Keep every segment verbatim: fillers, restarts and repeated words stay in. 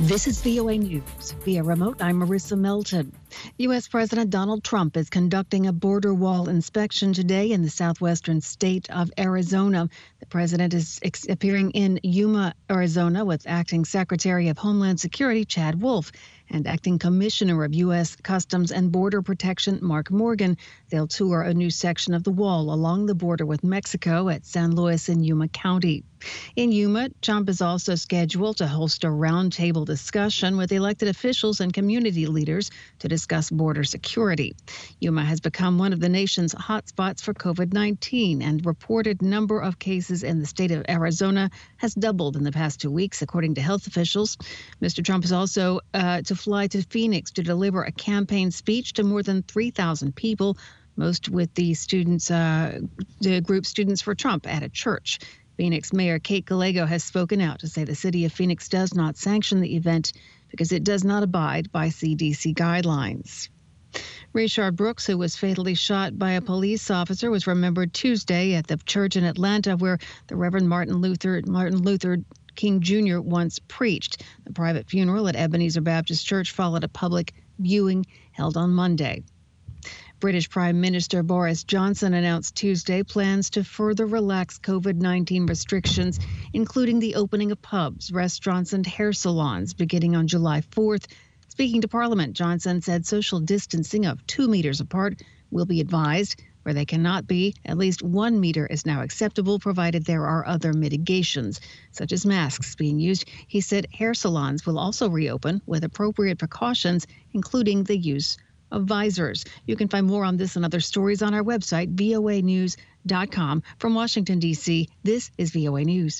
This is V O A News. Via remote, I'm Marissa Melton. U S. President Donald Trump is conducting a border wall inspection today in the southwestern state of Arizona. The president is ex- appearing in Yuma, Arizona, with Acting Secretary of Homeland Security Chad Wolf and Acting Commissioner of U S. Customs and Border Protection Mark Morgan. They'll tour a new section of the wall along the border with Mexico at San Luis in Yuma County. In Yuma, Trump is also scheduled to host a roundtable discussion with elected officials and community leaders to discuss border security. Yuma has become one of the nation's hotspots for COVID nineteen, and reported number of cases in the state of Arizona has doubled in the past two weeks, according to health officials. Mister Trump is also uh, to fly to Phoenix to deliver a campaign speech to more than three thousand people, most with the students, uh, the group Students for Trump at a church. Phoenix Mayor Kate Gallego has spoken out to say the city of Phoenix does not sanction the event because it does not abide by C D C guidelines. Rayshard Brooks, who was fatally shot by a police officer, was remembered Tuesday at the church in Atlanta where the Reverend Martin Luther Martin Luther King Junior once preached. The private funeral at Ebenezer Baptist Church followed a public viewing held on Monday. British Prime Minister Boris Johnson announced Tuesday plans to further relax COVID nineteen restrictions, including the opening of pubs, restaurants, and hair salons beginning on July fourth. Speaking to Parliament, Johnson said social distancing of two meters apart will be advised. Where they cannot be, at least one meter is now acceptable, provided there are other mitigations, such as masks being used. He said hair salons will also reopen with appropriate precautions, including the use of visors. You can find more on this and other stories on our website, V O A news dot com. From Washington, D C, this is V O A News.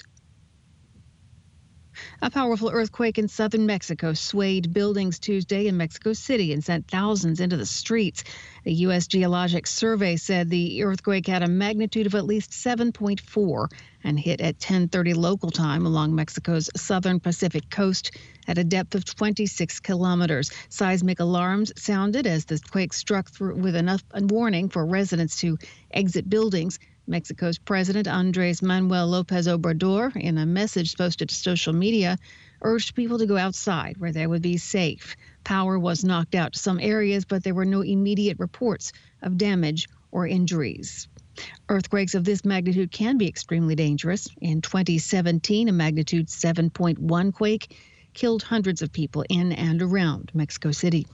A powerful earthquake in southern Mexico swayed buildings Tuesday in Mexico City and sent thousands into the streets. The U S. Geologic Survey said the earthquake had a magnitude of at least seven point four and hit at ten thirty local time along Mexico's southern Pacific coast at a depth of twenty-six kilometers. Seismic alarms sounded as the quake struck through with enough warning for residents to exit buildings. Mexico's President Andrés Manuel López Obrador, in a message posted to social media, urged people to go outside where they would be safe. Power was knocked out to some areas, but there were no immediate reports of damage or injuries. Earthquakes of this magnitude can be extremely dangerous. In twenty seventeen, a magnitude seven point one quake killed hundreds of people in and around Mexico City.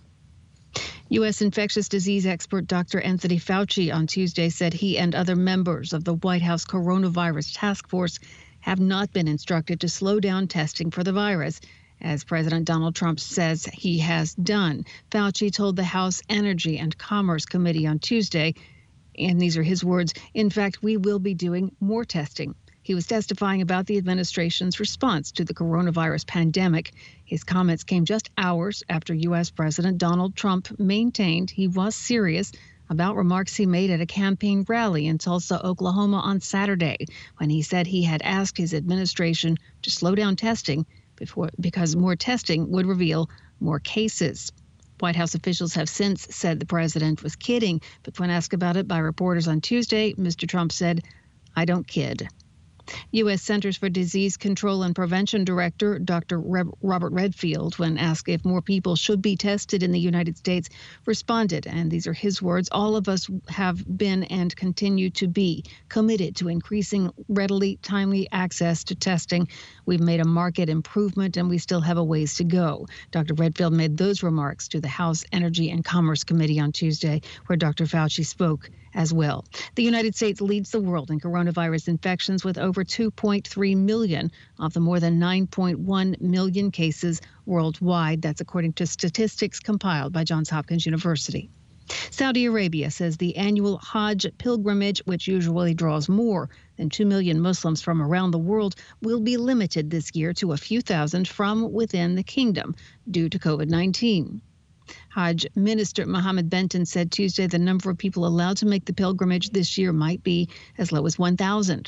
U S infectious disease expert Doctor Anthony Fauci on Tuesday said he and other members of the White House coronavirus task force have not been instructed to slow down testing for the virus, as President Donald Trump says he has done. Fauci told the House Energy and Commerce Committee on Tuesday, and these are his words, "In fact, we will be doing more testing." He was testifying about the administration's response to the coronavirus pandemic. His comments came just hours after U S. President Donald Trump maintained he was serious about remarks he made at a campaign rally in Tulsa, Oklahoma on Saturday, when he said he had asked his administration to slow down testing before, because more testing would reveal more cases. White House officials have since said the president was kidding, but when asked about it by reporters on Tuesday, Mister Trump said, "I don't kid." U S. Centers for Disease Control and Prevention Director Doctor Re- Robert Redfield, when asked if more people should be tested in the United States, responded, and these are his words, "All of us have been and continue to be committed to increasing readily, timely access to testing. We've made a marked improvement, and we still have a ways to go." Doctor Redfield made those remarks to the House Energy and Commerce Committee on Tuesday, where Doctor Fauci spoke as well. The United States leads the world in coronavirus infections with over two point three million of the more than nine point one million cases worldwide. That's according to statistics compiled by Johns Hopkins University. Saudi Arabia says the annual Hajj pilgrimage, which usually draws more than two million Muslims from around the world, will be limited this year to a few thousand from within the kingdom due to COVID nineteen. Hajj Minister Mohammed Benton said Tuesday the number of people allowed to make the pilgrimage this year might be as low as one thousand.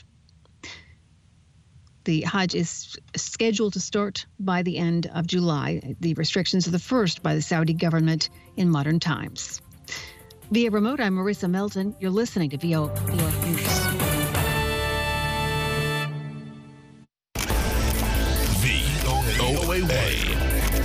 The Hajj is scheduled to start by the end of July. The restrictions are the first by the Saudi government in modern times. Via remote, I'm Marissa Melton. You're listening to V O A News. V O A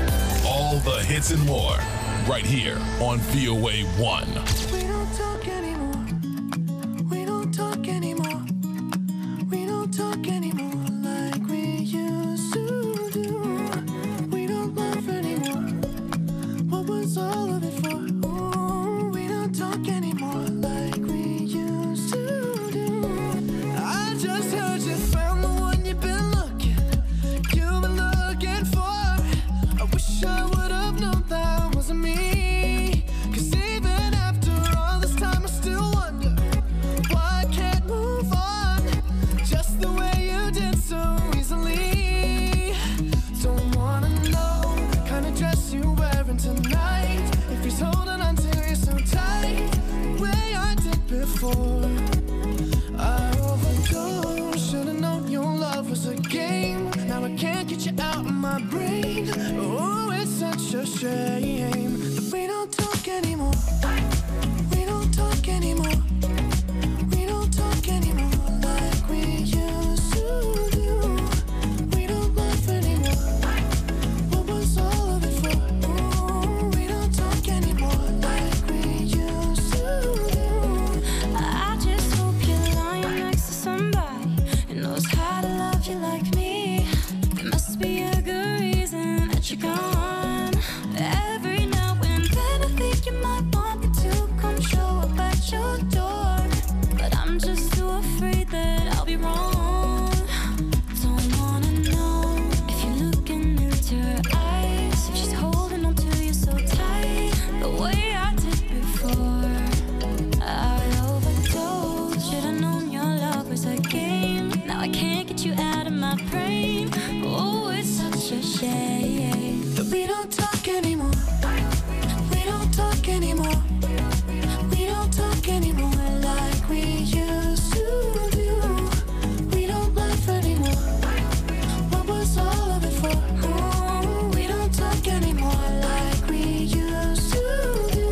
All the hits and more, right here on V O A one. We don't talk anymore. We don't talk anymore. We don't talk anymore like we used to do. We don't laugh anymore. What was all of it for? Ooh, we don't talk anymore like we used to do. I just heard you found the one you've been looking, you've been looking for. I wish I would have known that wasn't me. Cause even after all this time I still wonder why I can't move on just the way you did so easily. Don't wanna know the kind of dress you're wearing tonight, if he's holding on to you so tight the way I did before. I overdosed, should've known your love was a game. Now I can't get you out of my brain. Oh, it's such a shame that we don't talk anymore. We don't talk anymore. We don't talk anymore like we used to do. We don't laugh anymore. What was all of it for? Ooh, we don't talk anymore like we used to do. I just hope you're lying next to somebody who knows how to love you like me. There must be a good reason that you're gone. Every now and then I think you might want me to come show up at your door, but I'm just too afraid that I'll be wrong. Don't wanna know if you're looking into her eyes, if she's holding on to you so tight the way I did before. I overdosed, should've known your love was a game. Now I can't get you out of my brain. Oh, it's such a shame That we don't talk anymore. We don't talk anymore. We don't talk anymore like we used to do. We don't laugh anymore. What was all of it for? Ooh, we don't talk anymore like we used to do.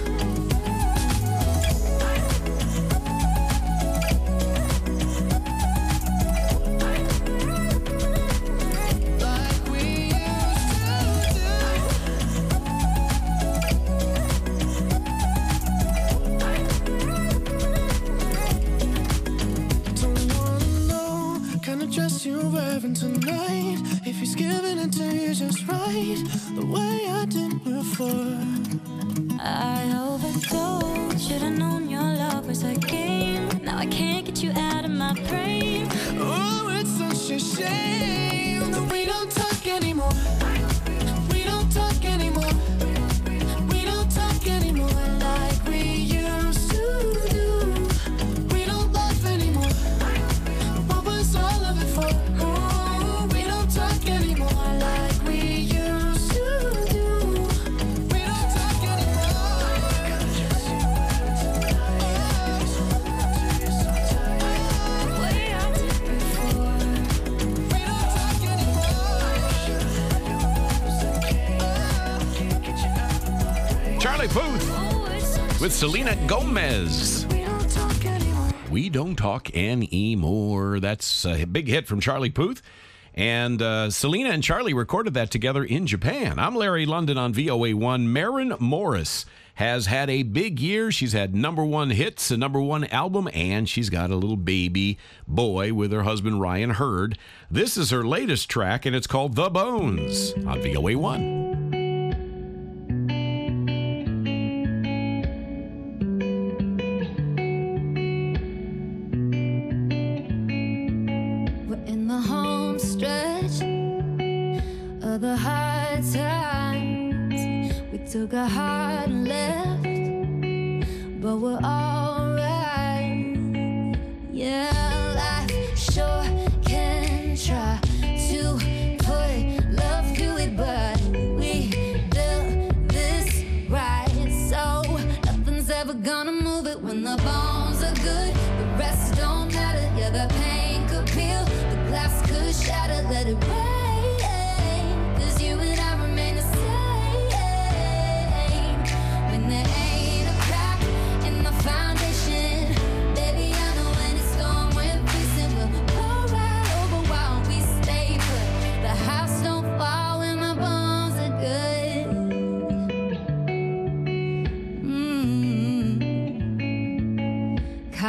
Like we used to Don't wanna know kind of dress you're wearing tonight, if he's giving it to you just right the way I did before. I overdosed, should've known your love was a game. Now I can't get you out of my brain. Oh, it's such a shame that we don't talk anymore. We don't talk anymore. We don't talk anymore like we used to do. We don't laugh anymore. What was all of it for? Oh, we don't talk anymore like we used to do. We don't talk anymore. The way I did before. We don't talk anymore. Charlie Puth Oh, it's such with Selena Gomez. We don't talk anymore. We Don't Talk Anymore. That's a big hit from Charlie Puth. And uh, Selena and Charlie recorded that together in Japan. I'm Larry London on V O A one. Maren Morris has had a big year. She's had number one hits, a number one album, and she's got a little baby boy with her husband Ryan Hurd. This is her latest track, and it's called The Bones on V O A one. We're in the home stretch of the hard times. We took a hard left, but we're alright. Yeah, life sure can try to put love to it, but we built this right, so nothing's ever gonna move it. When the bones are good, the rest don't matter. Yeah, the pain could peel, the glass could shatter. Let it rain, 'cause you and I remain the same. When there ain't a crack in the foundation, baby, I know when it's storm we're facing, we'll blow right over while we stay put. The house don't fall when the bones are good.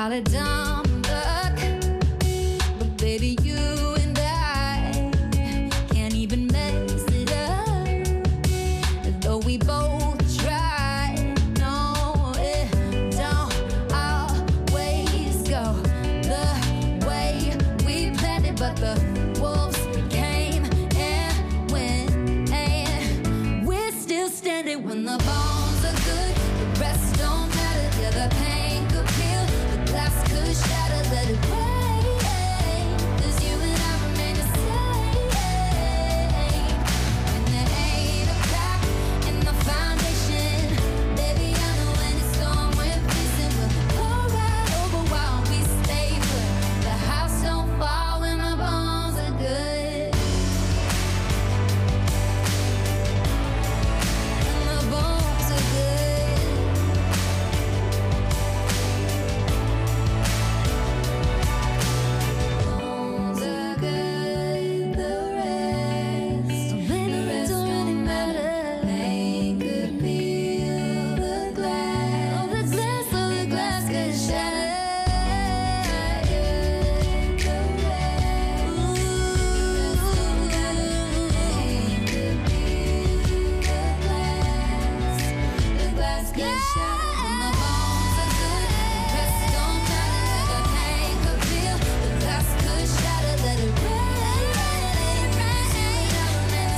Not a dumb duck, but baby, you and I can't even mess it up. Though we both try, no, it don't always go the way we planned it, but the wolves came and went, and we're still standing when the bones are good. The rest don't matter. Yeah, the pain could peel, the glass could shatter, let it break. 'Cause you and I remain the same. And there ain't a crack in the foundation. Baby, I know when it's storm, we're facing. We'll go right over while we stay put. The house don't fall when the bones are good. And the bones are good. Bones are good, the rest, the rest don't matter. Pain could peel the glass, oh the glass, oh the glass could shatter. The rest, ooh, pain could peel the glass, the glass could shatter. And the bones are good, the rest don't matter. The pain could peel, the glass could shatter. Let it rain, rain, rain,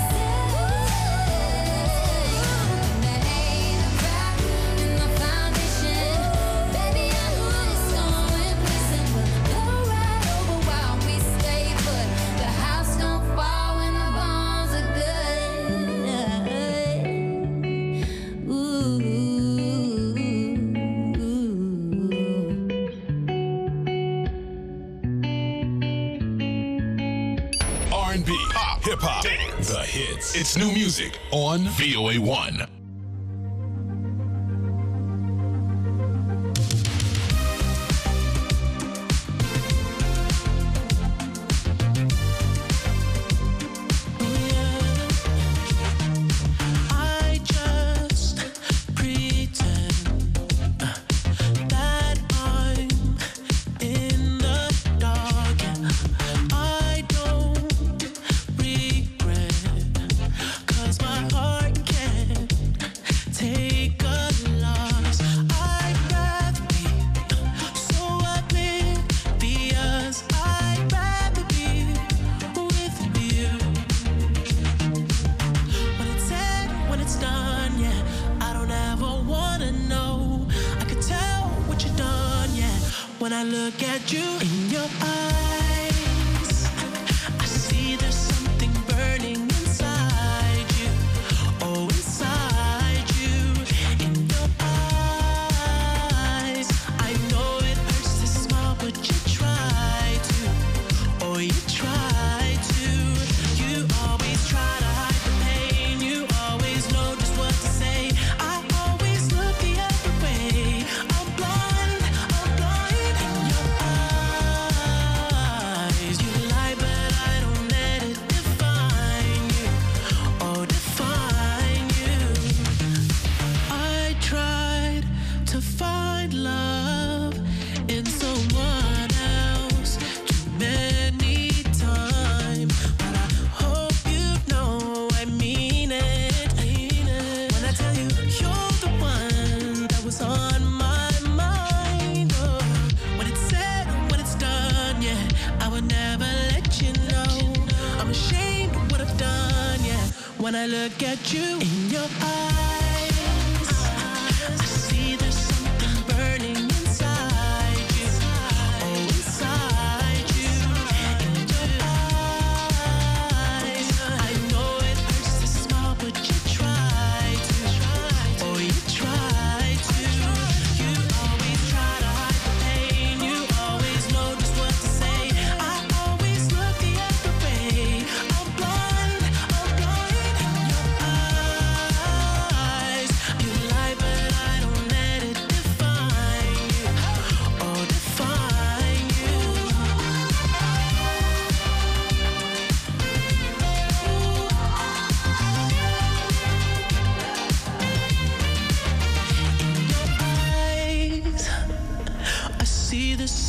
and there ain't a crack in the foundation. Baby, I know when it's storm, we're facing. We'll go right over while we stay put. The house don't fall when the bones are good. Ooh. R and B, pop, hip hop, dance, the hits. It's new music on V O A one. I just pretend that I'm in the dark. I don't regret, 'cause my heart can't take a loss. I'd rather be so oblivious. I'd rather be with you. When it's said, when it's done, yeah, I don't ever wanna know. I could tell what you've done, yeah. When I look at you in your eyes, I see there's something burning inside you. Oh, inside you, in your eyes. I know it hurts to smile, but you try to. Oh, you try to. You always try to hide the pain. You always know just what to say. I always look the other way. I'm blind, I'm blind in your eyes. You lie, but I don't let it define you. Oh, define you. I tried to find love in someone else too many times, but I hope you know I mean it. When I tell you you're the one that was on my mind. Oh, when it's said, when it's done, yeah, I would never let you know. I'm ashamed of what I've done, yeah. When I look at you in your eyes, I see there's something burning inside you. Oh, inside you, in your eyes. I know it hurts to smile, but you try to. Oh, you try to. You always try to hide the pain. You always know just what to say. I always look the other way. I'm blind, I'm blind in your eyes.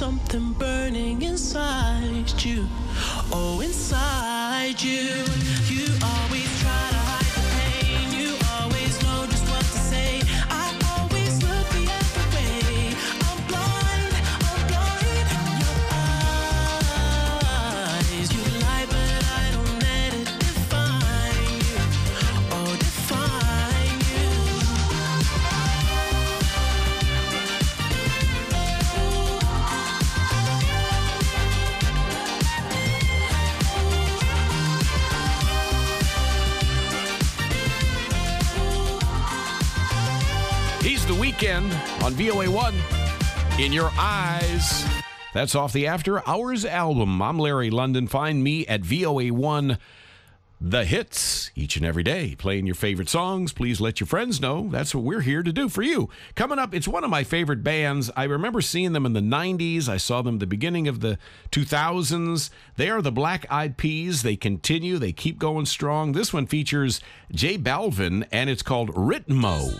something burning inside you. Oh, inside you. You always try to hide the pain. You always know just what to say. I always look the other way. I'm blind, I'm blind in your eyes. You lie, but I don't let it define you. Oh, define you. He's The Weeknd on V O A one. In Your Eyes. That's off the After Hours album. I'm Larry London. Find me at V O A one The Hits each and every day. Playing your favorite songs. Please let your friends know. That's what we're here to do for you. Coming up, it's one of my favorite bands. I remember seeing them in the nineties. I saw them at the beginning of the two thousands. They are the Black Eyed Peas. They continue. They keep going strong. This one features J Balvin, and it's called Ritmo.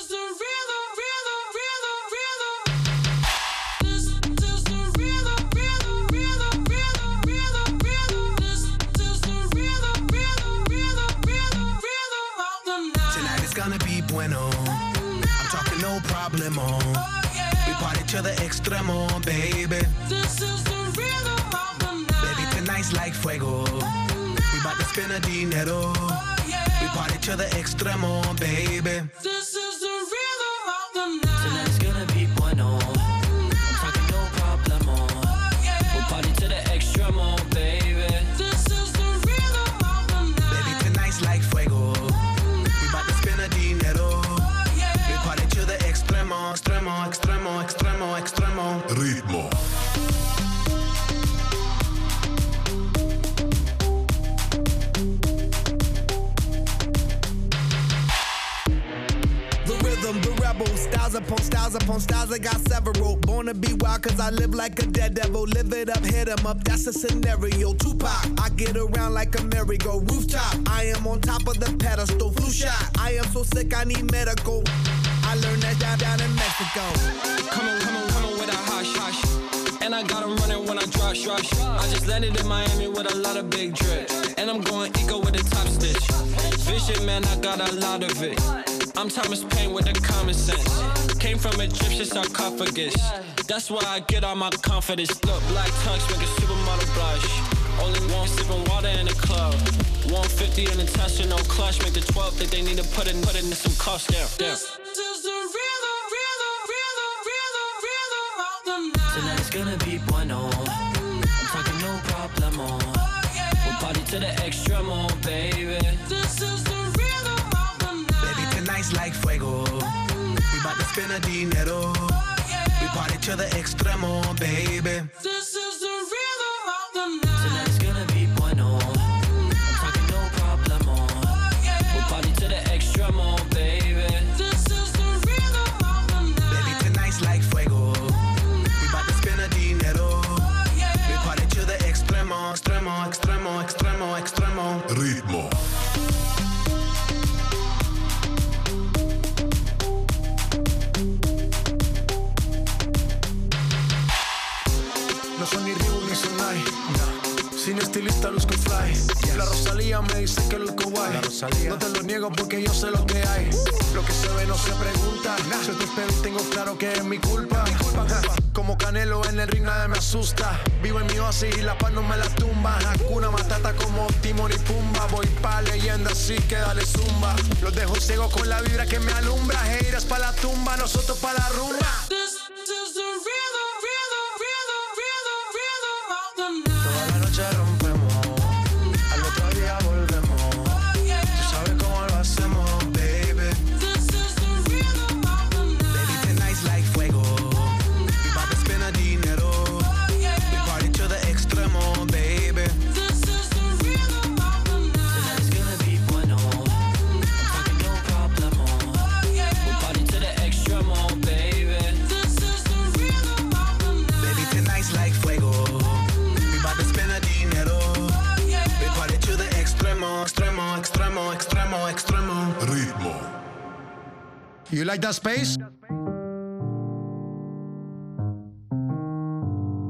Tonight is gonna be bueno. I'm talking no problemo. We party to the extremo, baby. This is the rhythm of the night. Baby, tonight's like fuego. We bout to spend a dinero. We party to the extremo, baby. This is the rhythm of the night. Tonight's gonna be bueno. I'm talking no problemo. We party to the extremo, baby. This is the rhythm of the night. Baby, tonight's like fuego. We bout to spend a dinero. We party to the extremo, extremo, extremo, extremo, extremo. Ritmo. The rhythm, the rebel, styles upon styles upon styles, I got several. Born to be wild cause I live like a dead devil. Live it up, hit 'em up, that's a scenario. Tupac, I get around like a merry-go rooftop. I am on top of the pedestal, flu shot. I am so sick I need medical. I learned that down, down in Mexico. Come on, come on, come on with a hush, hush. And I got 'em running when I rush, rush. I just landed in Miami with a lot of big drip. And I'm going eco with a top stitch. Vision, man, I got a lot of it. I'm Thomas Paine with the common sense. Came from Egyptian sarcophagus. That's why I get all my confidence. Look, black tux make a supermodel blush. Only one sipping water in the club. one fifty in the Tesla, no clutch. Make the twelve think they need to put it, put it in some cost down. down. Tonight's gonna be bueno. I'm talking no problemo. We'll party to the extremo, baby. This is the rhythm of the night. Baby, tonight's like fuego. We bout to spend a dinero. We party to the extremo, baby. This is the rhythm of the night. Tonight's gonna be bueno. I'm talking no problemo. We'll party to the extremo, baby. This is the rhythm of the night. Baby, tonight's like fuego. We bout to spend a dinero. We party to the extremo, extremo, extremo, extremo, extremo. Ritmo. No son ni Ryu ni Sonai, no. Sin estilista luzco fly. Yes. La Rosalía me dice que luzco guay. No te lo niego porque yo sé lo que hay. Lo que se ve no se pregunta. Nah. Si te espero y tengo claro que es mi culpa. Mi culpa, culpa. Como Canelo en el ring nadie me asusta. Vivo en mi oasis y la paz no me la tumba. Hakuna Matata como Timon y Pumba. Voy pa' leyenda así que dale zumba. Los dejo ciego con la vibra que me alumbra. Heiras pa' la tumba, nosotros pa' la rumba. Toda la noche rompemos, al otro día volvemos. Tú sabes cómo lo hacemos, baby. Baby, tonight's like fuego. We bout to spend a dinero. We party to the extremo, baby. Tonight's gonna be bueno. I'm talking no problemo. We party to the extremo, baby. Baby, tonight's like fuego. Extremo, extremo, extremo, extremo. Ritmo. You like that space?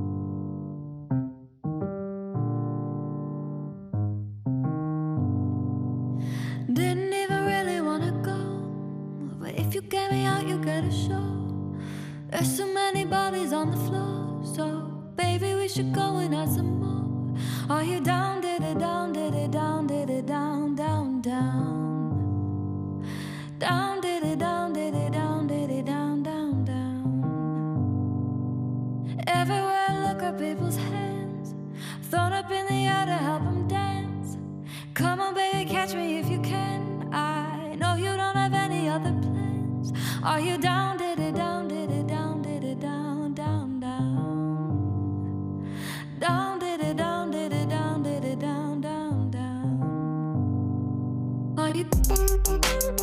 at a show. There's so many bodies on the floor, so baby, we should go and add some more. Are you down, did it down, did it down, did it down, down, down? Down, did it down, did it down, did it down, down, down. Everywhere I look are people's hands, thrown up in the air to help them dance. Come on, baby, catch me if you can. I know you don't have any other plans. Are you down, did it down, did it down, did it down, down, down? Down, did it down, did it down, did it down, down, down? Are you down, down,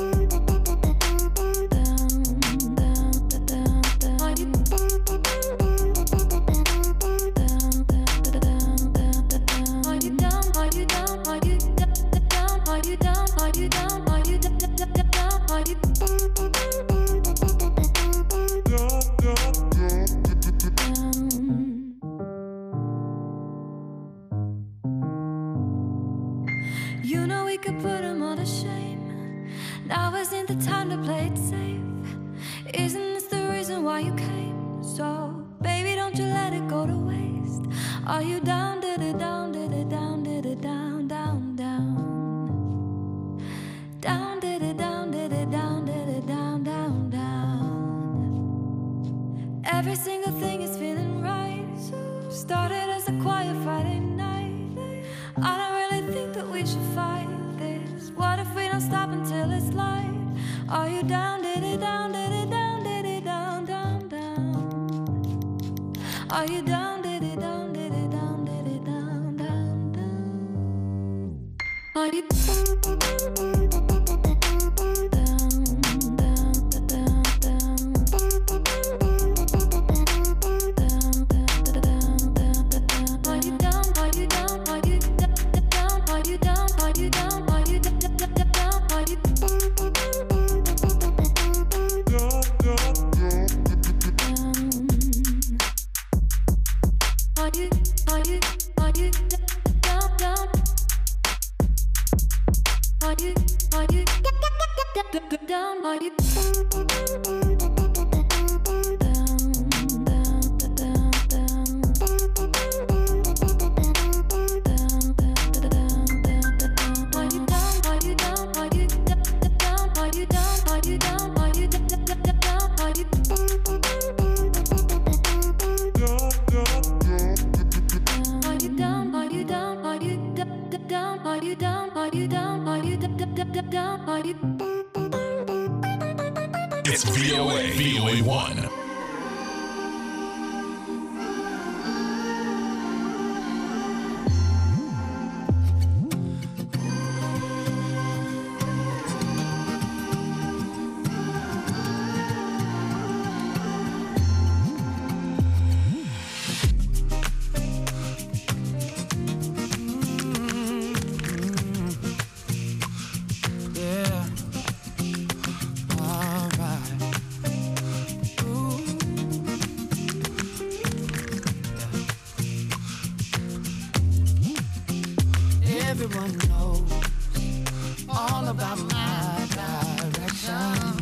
down, down, down? Are you down, down, down, down, down? Are you down, are you down, are you down, are you down, are you down, are you down, are you You know we could put them all to shame. Now isn't the time to play it safe. Isn't this the reason why you came? So, baby, don't you let it go to waste. Are you down, did it down, did it down, did it down, down, down? Down, did it down, did it down, did it down, down, down? Every single thing is feeling right. Started as a quiet Friday night. I don't really think that we should fight this. What if we don't stop until it's light? Are you down, did it down, did it down, did it down, down, down? Are you down, did it down, did it down, did it down, down, down? Are you down, down, down, down, down? Down, are you It's V O A, V O A one. Everyone knows all about my direction,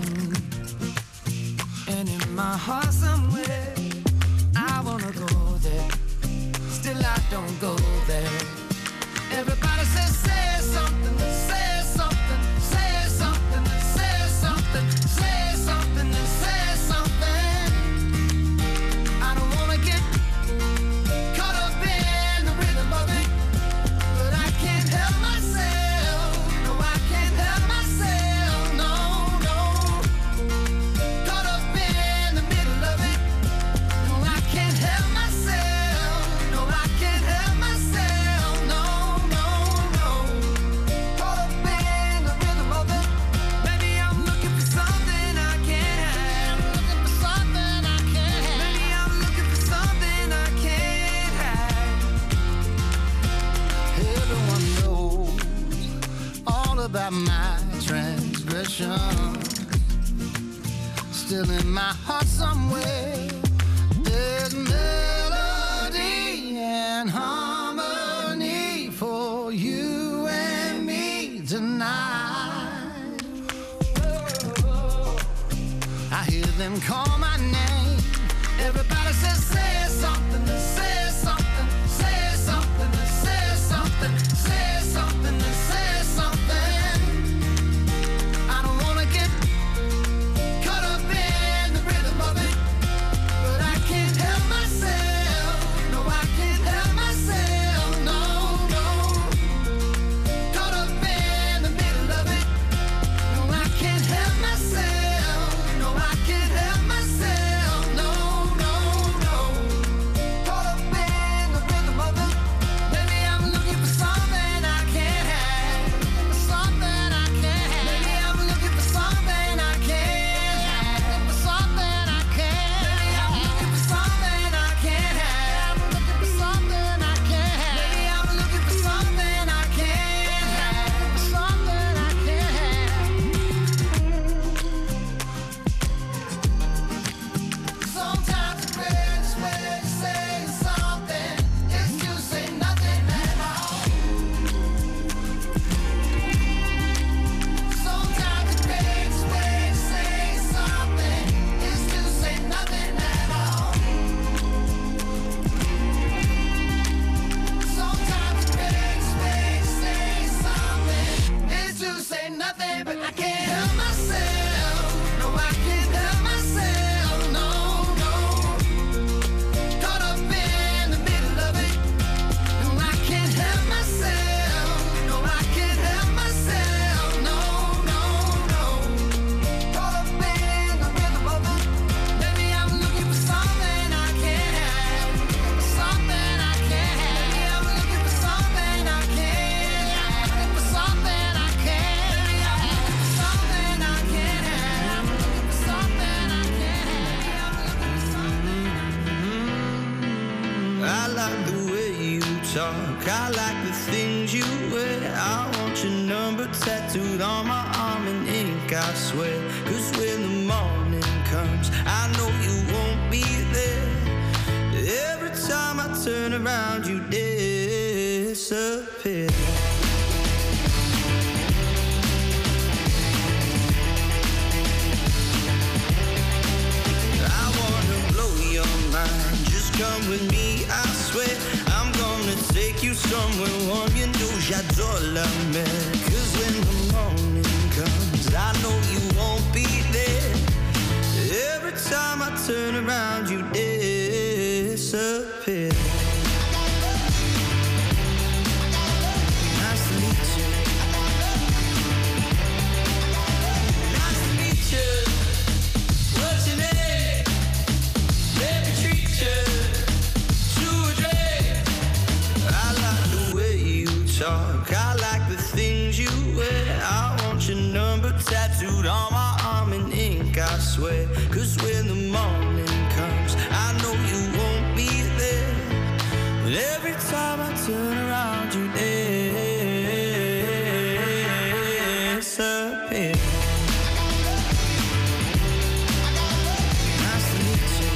and in my heart somewhere I wanna go there. Still I don't go there. Everybody says say something, say something, say something, say something, say something, and say something. I don't wanna get caught up in the rhythm of it. About my transgression, still in my heart somewhere there's melody and harmony for you and me tonight. I hear them call my name. Everybody says, say something, say something, say something, say something, say something, say something. I don't wanna get caught up in the rhythm of it, but I can't help myself. No, I can't help myself. No, no. Caught up in the middle of it. No, I can't help myself. No, I can't help myself. No, no, no. Caught up in the rhythm of it. Maybe I'm looking for something I can't have. Something I can't have. Maybe I'm looking for something I can't have. For something I can't have. Maybe I'm looking for something I can't have. Looking for something I can't have. Maybe I'm looking for something I can't have. For something I can't have. Sometimes the greatest way to say something is to say nothing at all. Sometimes the greatest way to say something is to say nothing at all. Sometimes the greatest way to say something is to say nothing, but I can't help myself. No, I can't help myself. No, no. Caught up in the middle of it. No, I can't help myself. No, I can't help myself. No, no, no. Caught up in the rhythm of it. Maybe I'm looking for something I can't have. Something I can't have. Maybe I'm looking for something I can't have. For something I can't have. Something I can't have. Looking for something I can't have. Looking for something. I like the way you talk. I like the things you wear. I want your number tattooed on my arm in ink, I swear. Cause when the morning comes, I know you won't be there. Every time I turn around, you disappear. I wanna blow your mind. Just come with me, I swear. I'm gonna take you somewhere warm. You know j'adore la mer. Cause when the morning comes, I know you won't be there. Every time I turn around, you disappear. Nice to meet you. Nice to meet you. What's your name? Let me treat you to a drink. I like the way you talk. I like the things you wear. I want your number tattooed on my arm in ink, I swear. Cause when the morning comes, I know you won't be there. But every time I turn around, you disappear. Nice to meet you.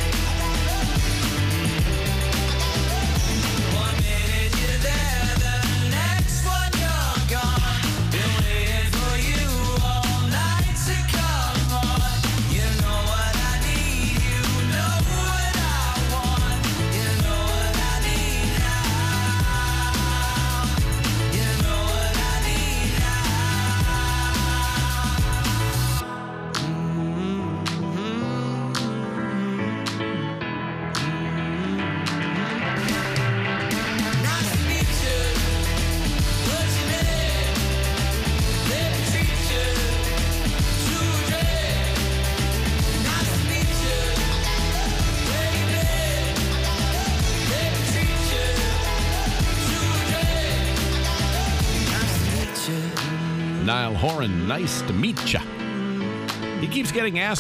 One minute you're there, the next one you're gone. Been waiting for you all night to come on. You know what I need, you know what I want. You know what I need now. You know what I need Nice to meet you. What's your name? Let me treat you to a drink. Nice to meet you, baby. Let me treat you to a drink. Nice to meet you. Niall Horan, nice to meet ya. He keeps getting asked